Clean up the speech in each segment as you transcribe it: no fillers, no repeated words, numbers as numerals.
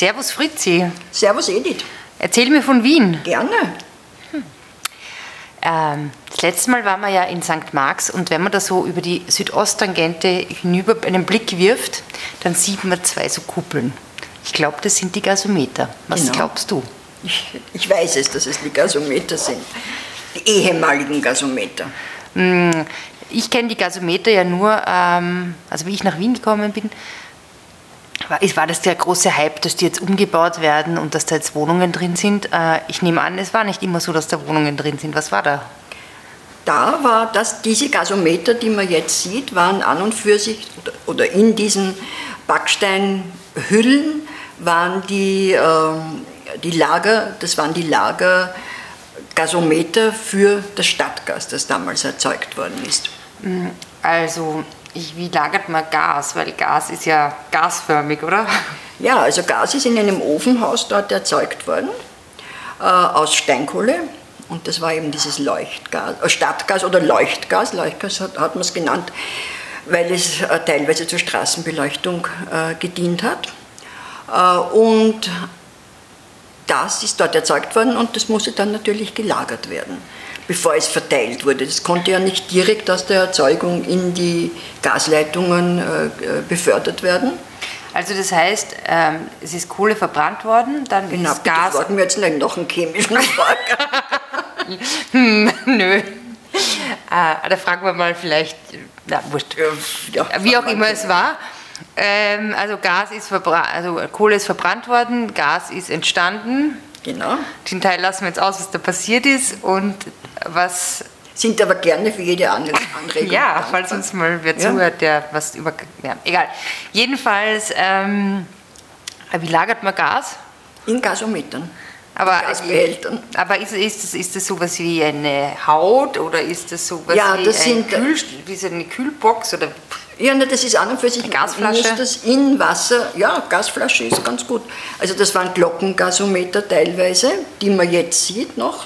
Servus Fritzi. Servus Edith. Erzähl mir von Wien. Gerne. Das letzte Mal waren wir ja in St. Marx und wenn man da so über die Südosttangente hinüber einen Blick wirft, dann sieht man zwei so Kuppeln. Ich glaube, das sind die Gasometer. Was Genau. glaubst du? Ich weiß es, dass es die Gasometer sind. Die ehemaligen Gasometer. Ich kenne die Gasometer ja nur, also wie ich nach Wien gekommen bin, war das der große Hype, dass die jetzt umgebaut werden und dass da jetzt Wohnungen drin sind. Ich nehme an, es war nicht immer so, dass da Wohnungen drin sind. Was war da? Da war das, diese Gasometer, die man jetzt sieht, waren an und für sich, oder in diesen Backsteinhüllen waren die Lager, das waren die Lagergasometer für das Stadtgas, das damals erzeugt worden ist. Also, wie lagert man Gas? Weil Gas ist ja gasförmig, oder? Ja, also Gas ist in einem Ofenhaus dort erzeugt worden, aus Steinkohle. Und das war eben dieses Leuchtgas, Stadtgas oder Leuchtgas. Leuchtgas hat man es genannt, weil es teilweise zur Straßenbeleuchtung gedient hat. Und das ist dort erzeugt worden und das musste dann natürlich gelagert werden, bevor es verteilt wurde. Das konnte ja nicht direkt aus der Erzeugung in die Gasleitungen befördert werden. Also das heißt, es ist Kohle verbrannt worden, dann Genau, ist Gas... wollten wir jetzt nicht noch einen chemischen Vorgang. Nö. Da fragen wir mal vielleicht, na wurscht, Ja, wie auch immer es war. Also Kohle ist verbrannt worden, Gas ist entstanden. Genau. Den Teil lassen wir jetzt aus, was da passiert ist und was... Sind aber gerne für jede Anregung. Ja, dankbar. falls uns mal wer zuhört, der was über... Ja, egal. Jedenfalls, wie lagert man Gas? In Gasometern. Aber, Gasbehältern. aber ist das sowas wie eine Haut oder ist das sowas Ja, wie, das sind- wie so eine Kühlbox? Oder? Ja, ne, das ist an und für sich. Eine Gasflasche? Muss das in Wasser, ja, Gasflasche ist ganz gut. Also das waren Glockengasometer teilweise, die man jetzt sieht noch,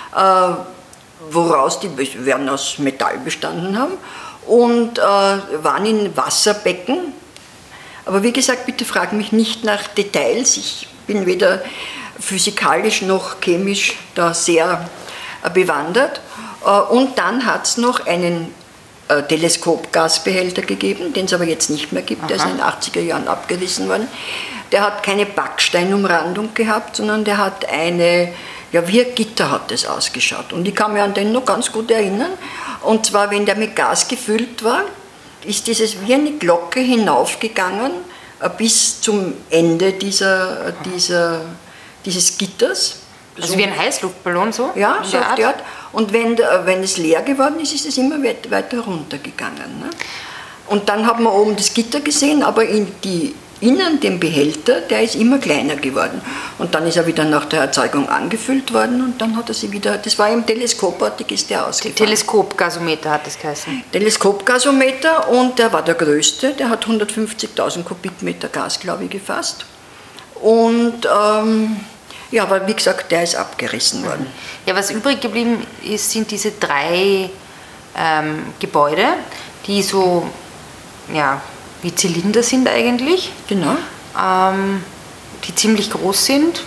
woraus die werden aus Metall bestanden haben und waren in Wasserbecken. Aber wie gesagt, bitte frag mich nicht nach Details. Ich bin weder physikalisch noch chemisch da sehr bewandert. Und dann hat es noch einen Teleskopgasbehälter gegeben, den es aber jetzt nicht mehr gibt, der ist in den 80er Jahren abgerissen worden. Der hat keine Backsteinumrandung gehabt, sondern der hat eine, ja wie ein Gitter hat das ausgeschaut. Und ich kann mich an den noch ganz gut erinnern. Und zwar, wenn der mit Gas gefüllt war, ist dieses wie eine Glocke hinaufgegangen bis zum Ende dieses Gitters. Also wie ein Heißluftballon so? Ja, in so der auf Art? die Art. Und wenn es leer geworden ist, ist es immer weiter runtergegangen. Ne? Und dann hat man oben das Gitter gesehen, aber innen den Behälter, der ist immer kleiner geworden. Und dann ist er wieder nach der Erzeugung angefüllt worden und dann hat er sie wieder, das war im teleskopartig, ist der ausgefahren. Teleskopgasometer hat das geheißen. Teleskopgasometer und der war der größte, der hat 150.000 Kubikmeter Gas, glaube ich, gefasst. Und ja, aber wie gesagt, der ist abgerissen worden. Ja, was übrig geblieben ist, sind diese drei Gebäude, die so, ja, wie Zylinder sind eigentlich, Genau. die ziemlich groß sind.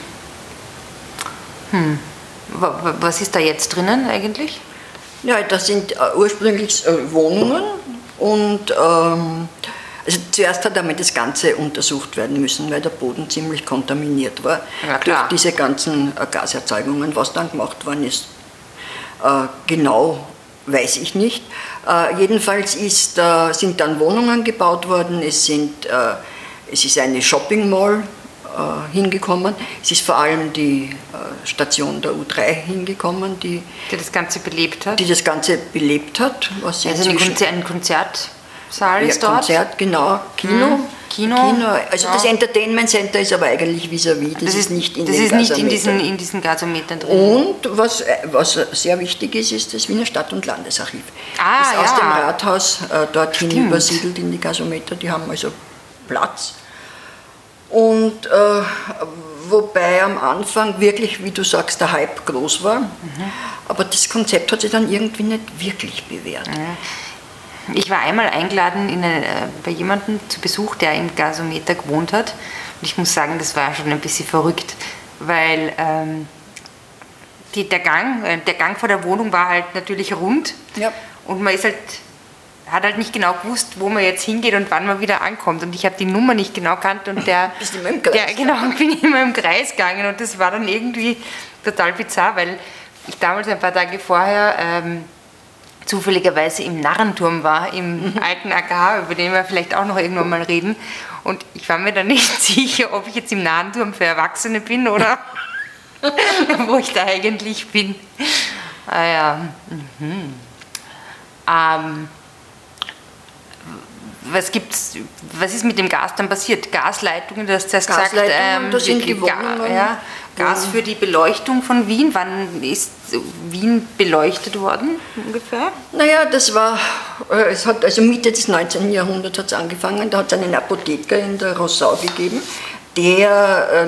Was ist da jetzt drinnen eigentlich? Ja, das sind ursprünglich Wohnungen und also zuerst hat einmal das Ganze untersucht werden müssen, weil der Boden ziemlich kontaminiert war Ja, klar. durch diese ganzen Gaserzeugungen. Was dann gemacht worden ist, genau weiß ich nicht. Jedenfalls sind dann Wohnungen gebaut worden, es ist eine Shopping Mall hingekommen, es ist vor allem die Station der U3 hingekommen, die Das Ganze belebt hat? das Ganze belebt hat. Was Also ein Konzertsaal ist dort? Konzert, genau, Kino. Kino. Also Ja. das Entertainment Center ist aber eigentlich vis-à-vis, das ist nicht in den Gasometern. in diesen Gasometern drin. Und was sehr wichtig ist, ist das Wiener Stadt- und Landesarchiv. Ah, das ist aus ja. dem Rathaus dorthin Stimmt. übersiedelt in die Gasometer, die haben also Platz. Und wobei am Anfang wirklich, wie du sagst, der Hype groß war, aber das Konzept hat sich dann irgendwie nicht wirklich bewährt. Ich war einmal eingeladen bei jemandem zu Besuch, der im Gasometer gewohnt hat. ich muss sagen, das war schon ein bisschen verrückt, weil der Gang vor der Wohnung war halt natürlich rund und man hat halt nicht genau gewusst, wo man jetzt hingeht und wann man wieder ankommt. Und ich habe die Nummer nicht genau gekannt und bist immer im Kreis bin immer im Kreis gegangen und das war dann irgendwie total bizarr, weil ich damals ein paar Tage vorher zufälligerweise im Narrenturm war, im alten AKH, über den wir vielleicht auch noch irgendwann mal reden. Und ich war mir dann nicht sicher, ob ich jetzt im Narrenturm für Erwachsene bin oder wo ich da eigentlich bin. Ah ja. Was ist mit dem Gas dann passiert? Gasleitungen, du hast zuerst gesagt, das sind die Wohnungen. Gas für die Beleuchtung von Wien. Wann ist Wien beleuchtet worden ungefähr? Naja, das war, also Mitte des 19. Jahrhunderts hat es angefangen, da hat es einen Apotheker in der Rossau gegeben, der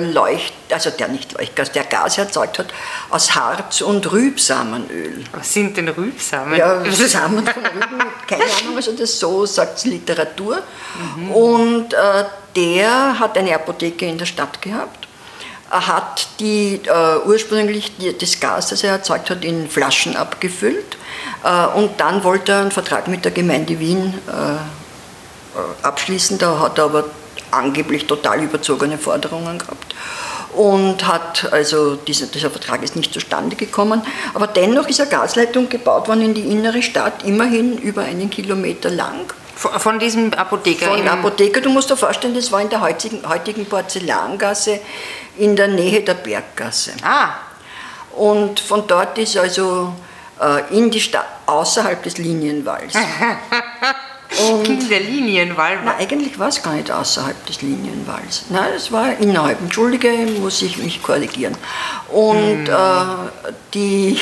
der Gas erzeugt hat aus Harz und Rübsamenöl. Was sind denn Rübsamen? Ja, Samen von Rüben, keine Ahnung, also das so sagt Literatur. Und der hat eine Apotheke in der Stadt gehabt. Er hat ursprünglich das Gas, das er erzeugt hat, in Flaschen abgefüllt. Und dann wollte er einen Vertrag mit der Gemeinde Wien abschließen. Da hat er aber angeblich total überzogene Forderungen gehabt. Und dieser Vertrag ist nicht zustande gekommen. Aber dennoch ist eine Gasleitung gebaut worden in die innere Stadt, immerhin über 1 Kilometer lang. Von diesem Apotheker? Von Apotheker, du musst dir vorstellen, das war in der heutigen Porzellangasse in der Nähe der Berggasse. Und von dort ist also in die Stadt, außerhalb des Linienwalls. Und der Linienwall? Na, eigentlich war es gar nicht außerhalb des Linienwalls. Nein, es war innerhalb. Entschuldige, muss ich mich korrigieren. Und ich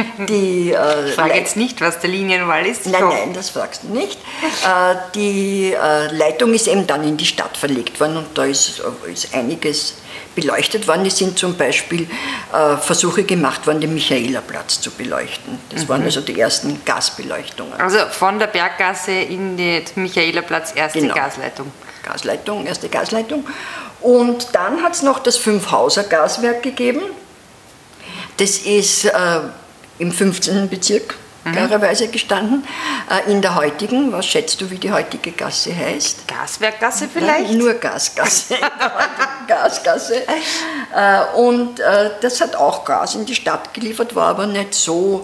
frage jetzt nicht, was der Linienwall ist. Nein, das fragst du nicht. Die Leitung ist eben dann in die Stadt verlegt worden und da ist einiges beleuchtet worden. Es sind zum Beispiel Versuche gemacht worden, den Michaelerplatz zu beleuchten. Das waren also die ersten Gasbeleuchtungen. Also von der Berggasse in den Michaelerplatz erste Gasleitung. Erste Gasleitung. Und dann hat es noch das Fünfhauser Gaswerk gegeben. Das ist im 15. Bezirk klarerweise gestanden. In der heutigen, was schätzt du, wie die heutige Gasse heißt? Gaswerkgasse vielleicht? Nein, nur Gasgasse, in der heutigen Gasgasse. Und das hat auch Gas in die Stadt geliefert, war aber nicht so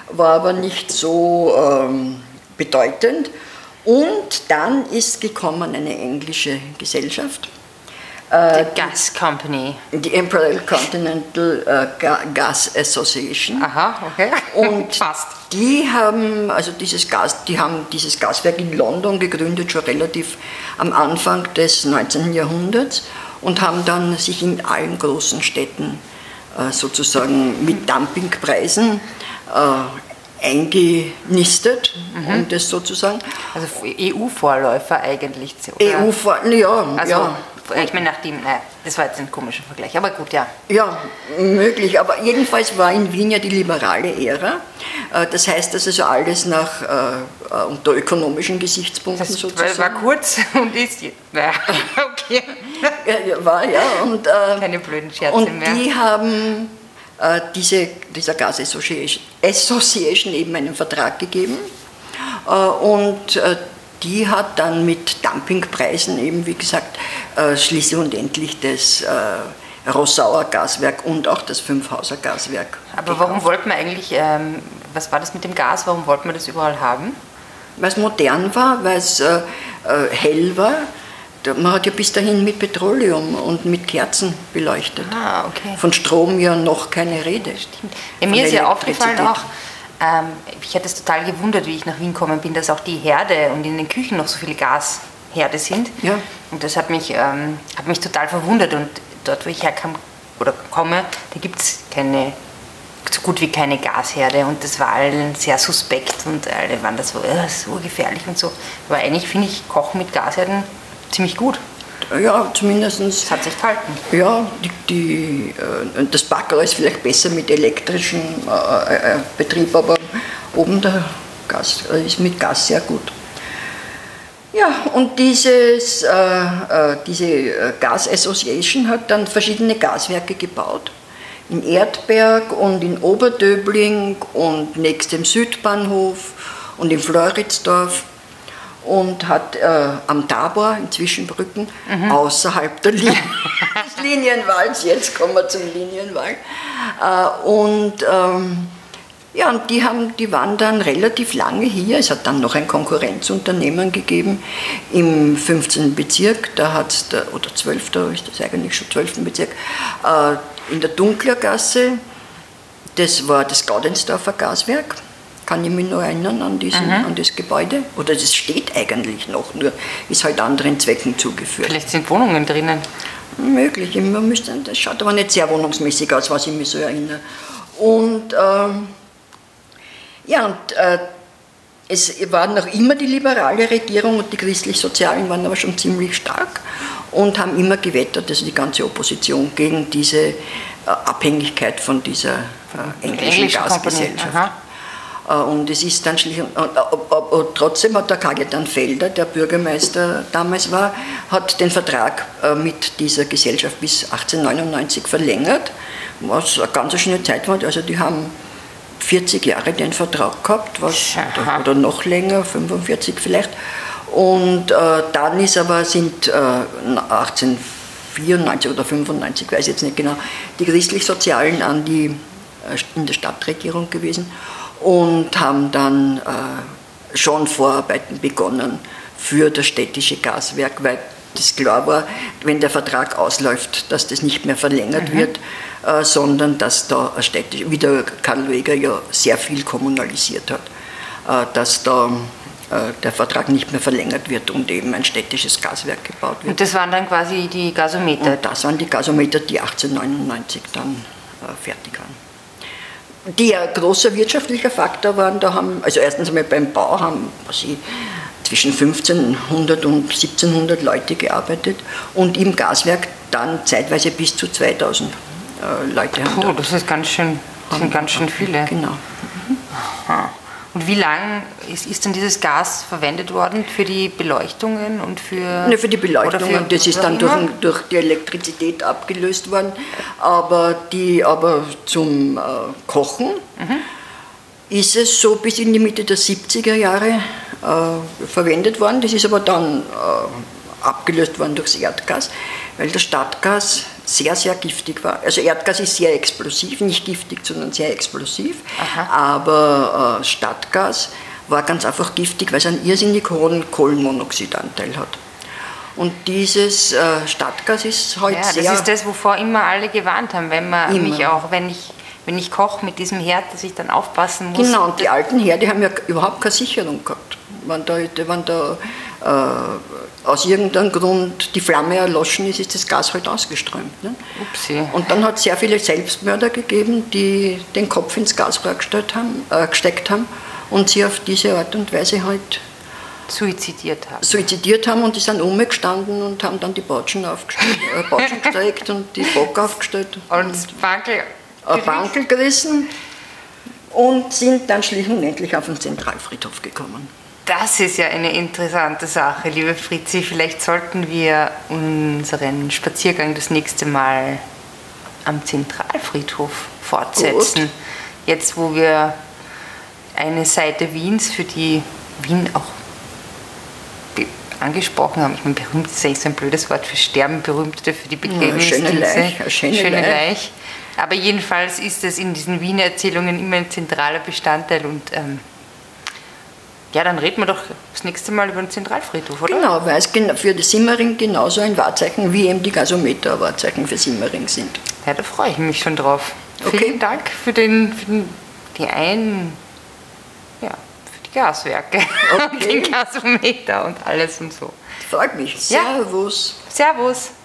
bedeutend. Und dann ist gekommen eine englische Gesellschaft. The Gas Company. Die Imperial Continental Gas Association. Aha, okay. Und fast. Die haben dieses Gaswerk in London gegründet, schon relativ am Anfang des 19. Jahrhunderts und haben dann sich in allen großen Städten sozusagen mit Dumpingpreisen eingenistet, um das sozusagen. Also EU-Vorläufer eigentlich. Ja. Ich meine, das war jetzt ein komischer Vergleich, aber gut, ja. Ja, möglich, aber jedenfalls war in Wien ja die liberale Ära. Das heißt, dass also alles unter ökonomischen Gesichtspunkten das sozusagen. War kurz und ist jetzt. Okay. Und, keine blöden Scherze mehr. Und die haben dieser Gas Association eben einen Vertrag gegeben und die hat dann mit Dumpingpreisen eben, wie gesagt, schließlich und endlich das Rossauer Gaswerk und auch das Fünfhauser Gaswerk. Aber warum wollte man eigentlich, was war das mit dem Gas, warum wollte man das überall haben? Weil es modern war, weil es hell war. Man hat ja bis dahin mit Petroleum und mit Kerzen beleuchtet. Okay. Von Strom ja noch keine Rede. Stimmt. Ja, mir ist ja aufgefallen auch, ich hätte es total gewundert, wie ich nach Wien gekommen bin, dass auch die Herde und in den Küchen noch so viele Gasherde sind. Ja. Und das hat mich total verwundert. Und dort, wo ich komme, da gibt es so gut wie keine Gasherde. Und das war allen sehr suspekt und alle waren das so gefährlich und so. Aber eigentlich finde ich Kochen mit Gasherden ziemlich gut. Ja, zumindest. Das hat sich gehalten. Ja, das Backerl ist vielleicht besser mit elektrischem Betrieb, aber oben der Gas ist mit Gas sehr gut. Ja, und diese Gas Association hat dann verschiedene Gaswerke gebaut. In Erdberg und in Oberdöbling und nächst dem Südbahnhof und in Floridsdorf und hat am Tabor in Zwischenbrücken außerhalb des Linienwalls, jetzt kommen wir zum Linienwall, ja, und die waren dann relativ lange hier. Es hat dann noch ein Konkurrenzunternehmen gegeben im 15. Bezirk, da hat es, oder 12. ist das eigentlich schon 12. Bezirk, in der Dunklergasse, das war das Gaudensdorfer Gaswerk, kann ich mich noch erinnern an das Gebäude. Oder das steht eigentlich noch, nur ist halt anderen Zwecken zugeführt. Vielleicht sind Wohnungen drinnen. Möglich, das schaut aber nicht sehr wohnungsmäßig aus, was ich mich so erinnere. Und es war noch immer die liberale Regierung und die christlich-sozialen waren aber schon ziemlich stark und haben immer gewettert, also die ganze Opposition, gegen diese Abhängigkeit von dieser englischen Gasgesellschaft. Und es ist dann trotzdem hat der Kajetan Felder, der Bürgermeister damals war, hat den Vertrag mit dieser Gesellschaft bis 1899 verlängert, was eine ganz schöne Zeit war. Also die haben 40 Jahre den Vertrag gehabt, oder noch länger, 45 vielleicht. Und dann sind 1894 oder 95, weiß ich jetzt nicht genau, die Christlich-Sozialen in der Stadtregierung gewesen und haben dann schon Vorarbeiten begonnen für das städtische Gaswerk, weil das klar war, wenn der Vertrag ausläuft, dass das nicht mehr verlängert wird, sondern dass da wie der Karl Weger ja sehr viel kommunalisiert hat, dass da der Vertrag nicht mehr verlängert wird und eben ein städtisches Gaswerk gebaut wird. Und das waren dann quasi die Gasometer? Und das waren die Gasometer, die 1899 dann fertig waren. Die ein großer wirtschaftlicher Faktor waren, also erstens einmal beim Bau haben zwischen 1500 und 1700 Leute gearbeitet und im Gaswerk dann zeitweise bis zu 2000 Leute haben. Puh, das ist ganz schön viele. Genau. Aha. Und wie lange ist denn dieses Gas verwendet worden für die Beleuchtungen und für... Ne, für die Beleuchtungen, das ist dann durch die Elektrizität abgelöst worden, aber zum Kochen ist es so bis in die Mitte der 70er Jahre verwendet worden. Das ist aber dann abgelöst worden durchs Erdgas, weil das Stadtgas sehr, sehr giftig war. Also Erdgas ist sehr explosiv, nicht giftig, sondern sehr explosiv. Aber Stadtgas war ganz einfach giftig, weil es einen irrsinnig hohen Kohlenmonoxidanteil hat. Und dieses Stadtgas ist heute sehr... Ja, das ist das, wovor immer alle gewarnt haben, wenn ich koche mit diesem Herd, dass ich dann aufpassen muss. Genau, und die alten Herde haben ja überhaupt keine Sicherung gehabt. Wenn da aus irgendeinem Grund die Flamme erloschen ist das Gas halt ausgeströmt. Ne? Upsi. Und dann hat es sehr viele Selbstmörder gegeben, die den Kopf ins Gasrohr gesteckt haben und sie auf diese Art und Weise halt suizidiert haben und die sind umgestanden und haben dann die Batschen gestreckt und die Bock aufgestellt. Und Bankel gerissen und sind dann schlicht und endlich auf den Zentralfriedhof gekommen. Das ist ja eine interessante Sache, liebe Fritzi. Vielleicht sollten wir unseren Spaziergang das nächste Mal am Zentralfriedhof fortsetzen. Gut. Jetzt, wo wir eine Seite Wiens, für die Wien auch angesprochen haben. Ich meine, berühmt ist eigentlich so ein blödes Wort für Sterben, Berühmte für die Begräbnisdienste. Schöne Leich. Aber jedenfalls ist es in diesen Wiener Erzählungen immer ein zentraler Bestandteil und ja, dann reden wir doch das nächste Mal über den Zentralfriedhof, oder? Genau, weil es für die Simmering genauso ein Wahrzeichen wie eben die Gasometer ein Wahrzeichen für Simmering sind. Ja, da freue ich mich schon drauf. Okay. Vielen Dank für die Gaswerke und den Gasometer und alles und so. Freut mich. Servus. Ja. Servus.